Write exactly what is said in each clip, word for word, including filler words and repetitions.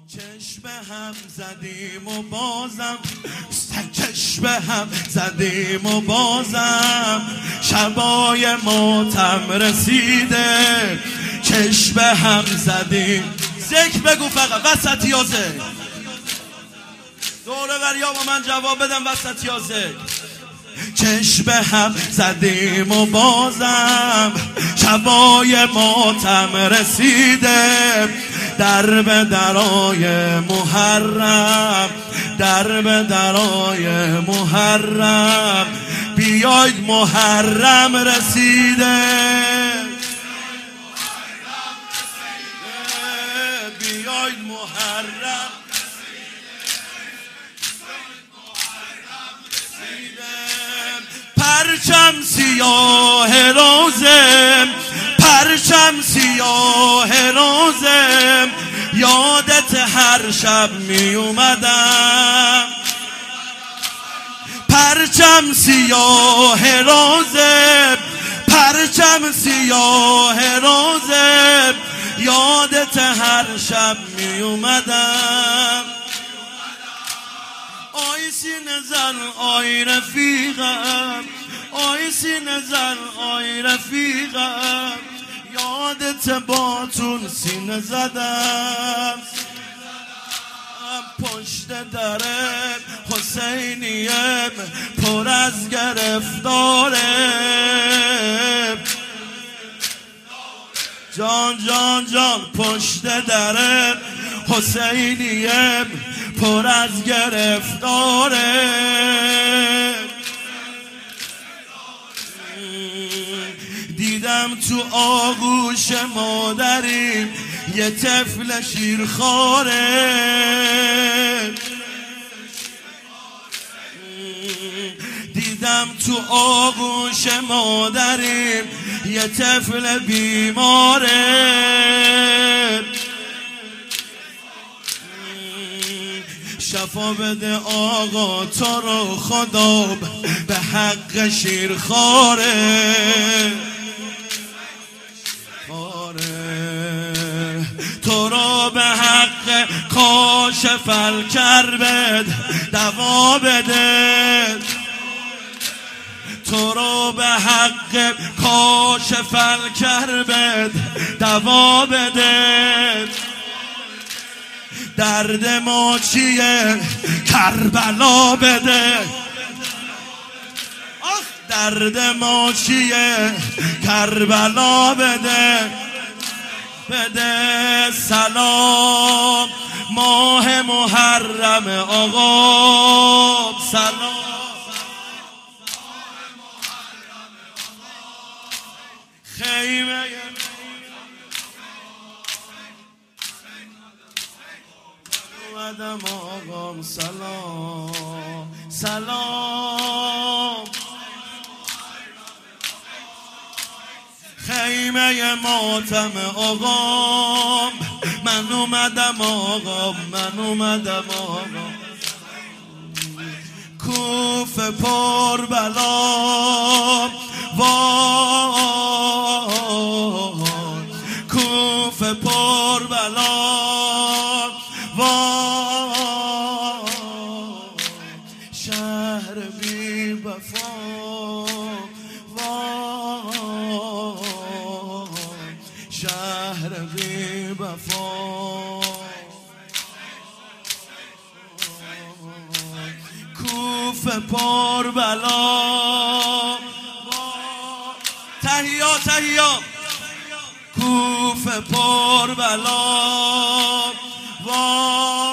چشم هم زدیم و بازم چشم هم زدیم و بازم شبای ماتم رسیده. چشم هم زدیم ذکر بگو فقط وسط یا ذکر دوره بریا با من جواب بدم وسط یا ذکر. چشم هم زدیم و بازم شبای ماتم رسیده. در به درای محرم در به درای محرم بیاید محرم رسیده. بیاید محرم پرچم سیاه روزم پرچم سیاه روزم یادت هر شب می اومدم. پرچم سیاه روزم پرچم سیاه روزم یادت هر شب می اومدم. آی سینه زن آی رفیقم آی سینه زن آی رفیقم یادت باتون سینه زدم. پشت درم حسینیم پر از گرفتاره. جان جان جان پشت درم حسینیم پر از گرفتاره. دیدم تو آغوش مادریم یه طفل شیرخواره. دیدم تو آغوش مادریم یه طفل بیماره. شفا بده آقا تو رو خدا به حق شیرخواره. تو رو به حق کاشف الکرب دوا بده. تو رو به حق کاشف الکرب دوا بده. درد ما چیه کربلا بده. آخ درد ما چیه کربلا بده. بده سلام ماه محرم آقا سلام. خیمه اومدم آقام سلام سلام. خیمه ماتم آقام من اومدم آقام من اومدم آقام. کوفه پر بلا وای کوفه پر بلا وای شهر بی وفا وای شهر بی وفا. کوفه پر بلا تهیا تهیا. کوفه پر بلا وای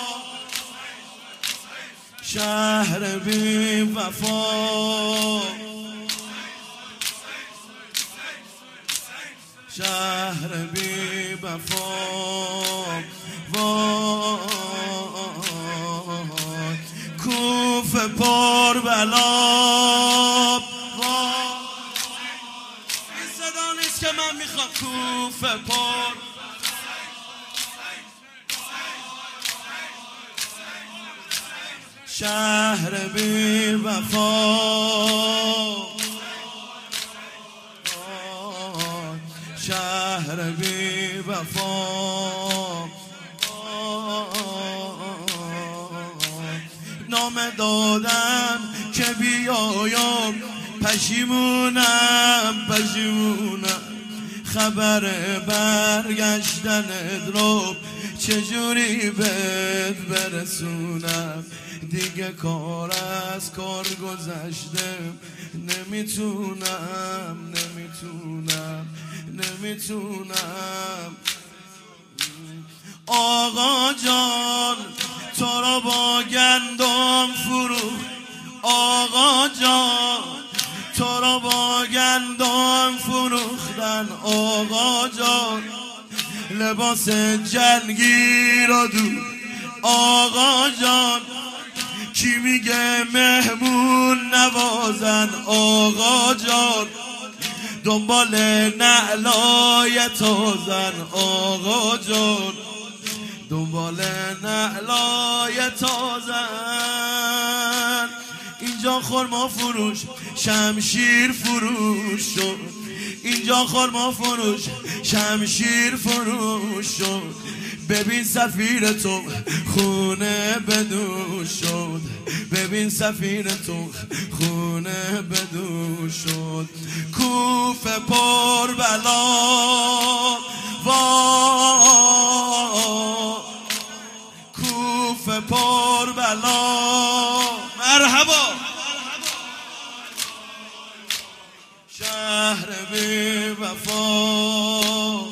شهر بی وفا شهر بی وفا وای کوفه پر بلا وای. این صدا نیست که من میخوام. کوفه پر شهر بی وفا شهر بی وفا دادن که بیایم، پشیمونم پشیمونم خبر برگشتنت رو چجوری بهت برسونم. دیگه کار از کار گذشته، نمیتونم نمیتونم نمیتونم. آقا جان تو را با گندم فروخت، آقا جان تو را با گندم فروختن، آقا جان لباس جنگی را دو، آقا جان کی میگه مهمون نوازن، آقا جان دنبال نعلای تازن، آقا جان دنبال نعلای تازن. اینجا خرما فروش شمشیر فروش شد، اینجا خرما فروش شمشیر فروش شد. ببین سفیر تو خونه بدوش شد، ببین سفیر تو خونه بدوش شد. کوفه پر بلا وا، کوفه پر بلا مرحبا. شهر بی وفا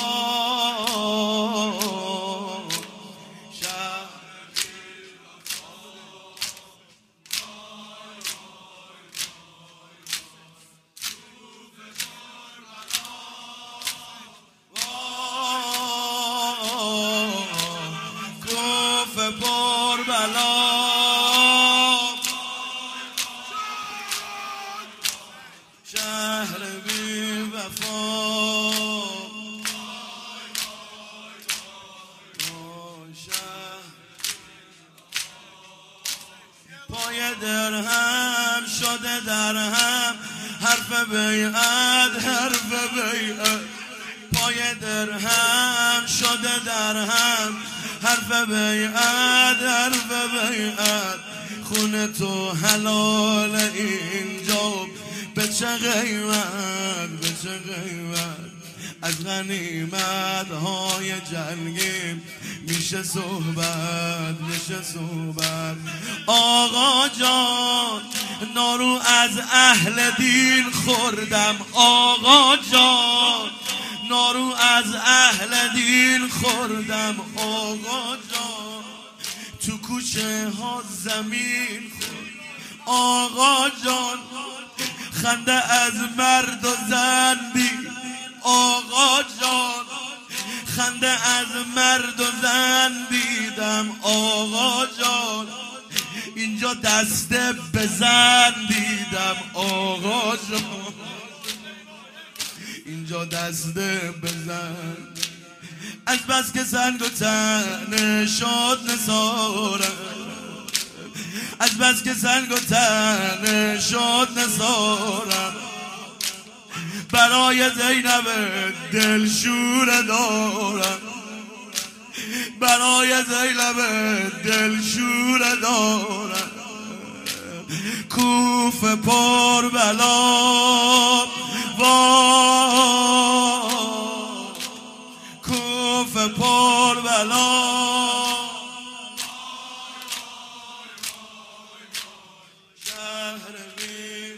بار بلا. شهر بی وفا پای درهم شده درهم، حرف بیعت حرف بیعت. پای درهم شده درهم، حرف بیعت حرف بیعت. خونه تو حلال اینجا، به چه قیمت به چه قیمت. از غنیمت های جنگی میشه صحبت میشه صحبت. آقا جان نارو از اهل دین خوردم، آقا جان نارو از اهل دین خوردم، آقا جان تو کوچه ها زمین خورد، آقا جان خنده از مرد و زن دید، آقا جان خنده از مرد و زن دیدم، آقا جان اینجا دسته بزن دیدم، آقا جان اینجا دسته بزن. از بس که سنگ و تنه شد نثارم، از بس که سنگ و تنه شد نثارم. برای زینب دلشور دارم، برای زینب دلشور دارم. کوفه پر بلا وا، کوفه پر بلا. شهر بی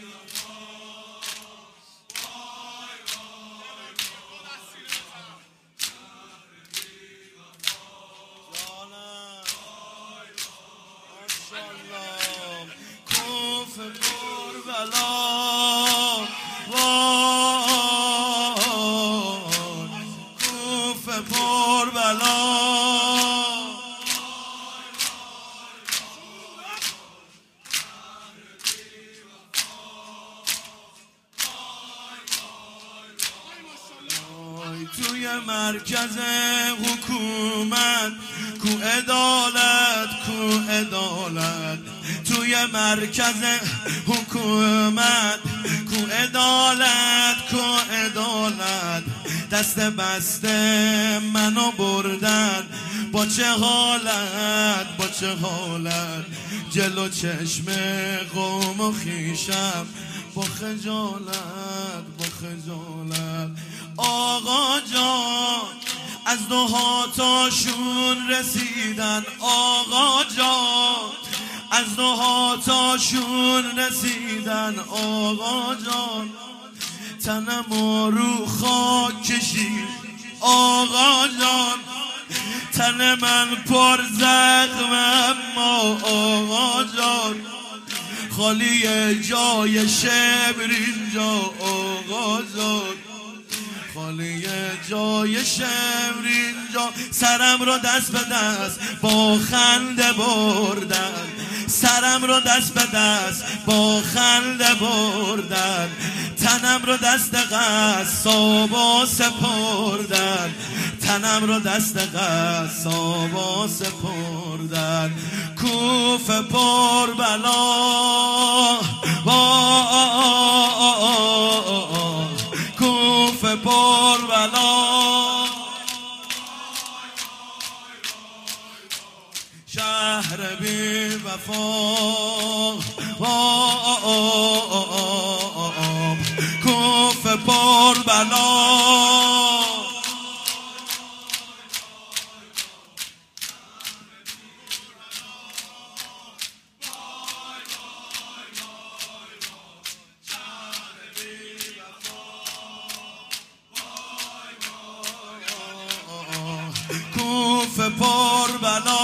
کوفه پر بلا کوفه پر بلا. توی مرکز حکومت کو عدالت کو عدالت، توی مرکز حکومت کو عدالت کو عدالت. دست بسته منو بردن با چه حالت با چه حالت جلو چشم قوم و خیشم با خجالت با خجالت آقا جان از دو هاتاشون رسیدن آقا جان از دو هاتاشون رسیدن آقا جان تنمو رو خاک کشید آقا جان تن من پر زخم اما آقا جان خالی جای شبر اینجا آقا جان خالی جای شبر اینجا سرم رو دست به دست با خنده بردن سرم رو دست به دست با خنده بردن تنم رو دست قصابا سپردن تنم رو دست قصابا سپردن کوفه پر بلا کوفه پر بلا شهر بی وفا کوفه پر بلا کوفه پر بلا